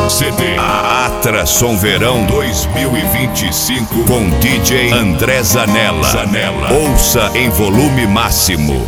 CD Atração Verão 2025 com DJ André Zanella. Ouça em volume máximo.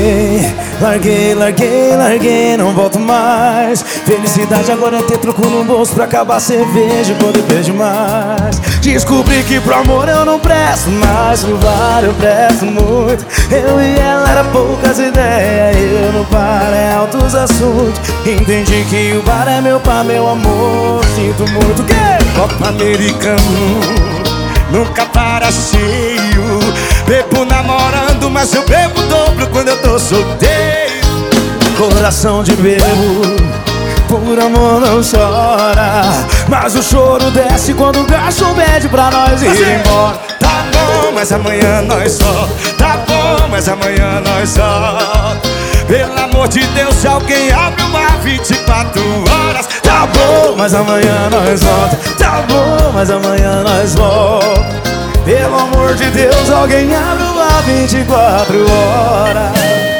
Larguei, não volto mais. Felicidade agora é ter troco no bolso pra acabar a cerveja quando eu vejo mais. Descobri que pro amor eu não presto mais, pro bar eu presto muito. Eu e ela era poucas ideias, eu no bar é altos assuntos. Entendi que o bar é meu par, meu amor, sinto muito. Copa americano nunca para cheio. Bebo namorando, mas eu bebo dobro quando eu tô solteiro. Coração de bebo, por amor não chora, mas o choro desce quando o garçom pede pra nós ir embora. Tá bom, mas amanhã nós volta. Tá bom, mas amanhã nós volta. Pelo amor de Deus, se alguém abre uma 24 horas. Tá bom, mas amanhã nós volta. Tá bom, mas amanhã nós volta. Pelo amor de Deus, alguém abre uma 24 horas.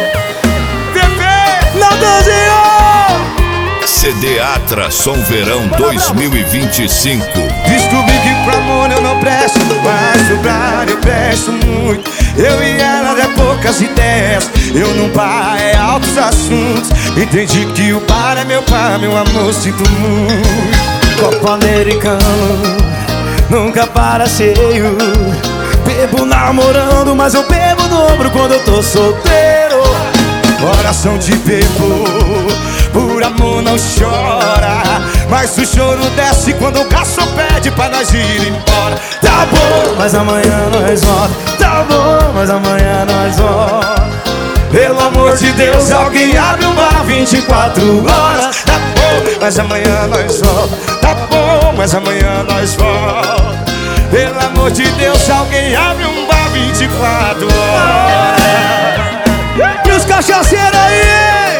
CD Atração Verão 2025. Descobri que pro amor eu não presto, mas pro bar eu presto muito. Eu e ela é poucas ideias, eu não bar é altos assuntos. Entendi que o bar é meu par, meu amor, sinto muito. Copo americano nunca para cheio. Bebo namorando, mas eu bebo dobro quando eu tô solteiro. Coração de bebo, por amor não chora, mas o choro desce quando o garçom pede pra nós ir embora. Tá bom, mas amanhã nós volta. Tá bom, mas amanhã nós volta. Pelo amor de Deus, alguém abre uma 24 horas. Tá bom, mas amanhã nós volta. Tá bom, mas amanhã nós volta. Pelo amor de Deus, alguém abre uma 24 horas. E os cachaceiros aí?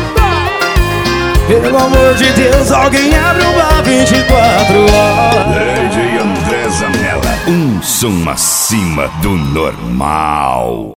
Pelo amor de Deus, alguém abre uma 24 horas. DJ André Zanella, um som acima do normal.